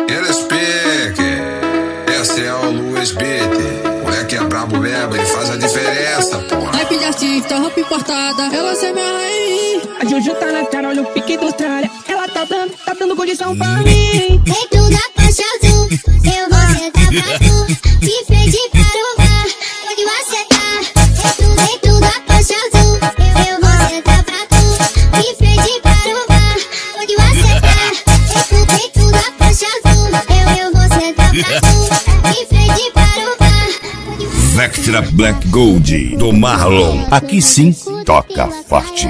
Eles pique, esse é o Luiz Beat. Moleque é brabo mesmo, ele faz a diferença, porra. Naipe de artista, roupa importada, ela é minha rainha. A Juju tá na cara, olha o pique do tralha. Ela tá dando condição pra mim. Dentro da faixa azul, eu vou sentar pra tu. De frente para o bar, onde você tá. Dentro da faixa azul, eu vou sentar pra tu. De frente para o bar, onde você tá. Dentro da faixa azul, eu vou sentar pra tu. De frente para o bar. Vectra Black Gold do Marlon. Aqui sim toca forte.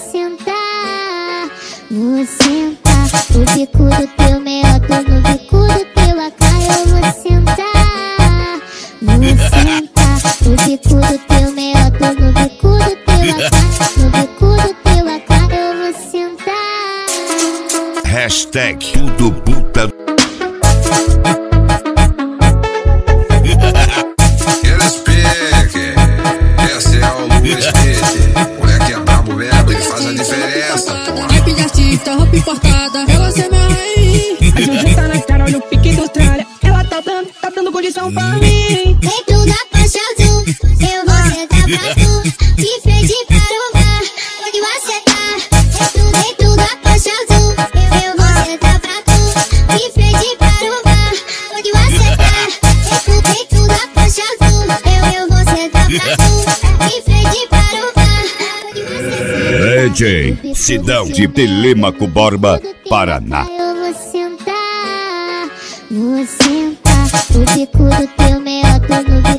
Vou sentar o bico do teu meota no bico do teu AK. Eu vou sentar. Vou sentar o bico do teu meota no bico do teu AK. No bico do teu AK eu vou sentar. Hashtag tudo puta. Eles pique, esse é o Luiz Beat. Moleque é brabo mesmo, ele faz a diferença, porra. Naipe de artista, roupa importada, ela é minha rainha. A Juju tá na cara, olha o pique do tralha. Ela tá dando condição pra mim. Dentro da faixa azul, eu vou sentar pra tu. De frente para o bar, onde você tá. Dentro da faixa azul, eu vou sentar pra tu. De frente para o bar, onde você tá. Dentro da faixa azul, eu vou sentar pra tu. De frente para o bar, DJ Sidão de Telêmaco Borba, Paraná. eu vou sentar. Vou sentar o bico do teu meota no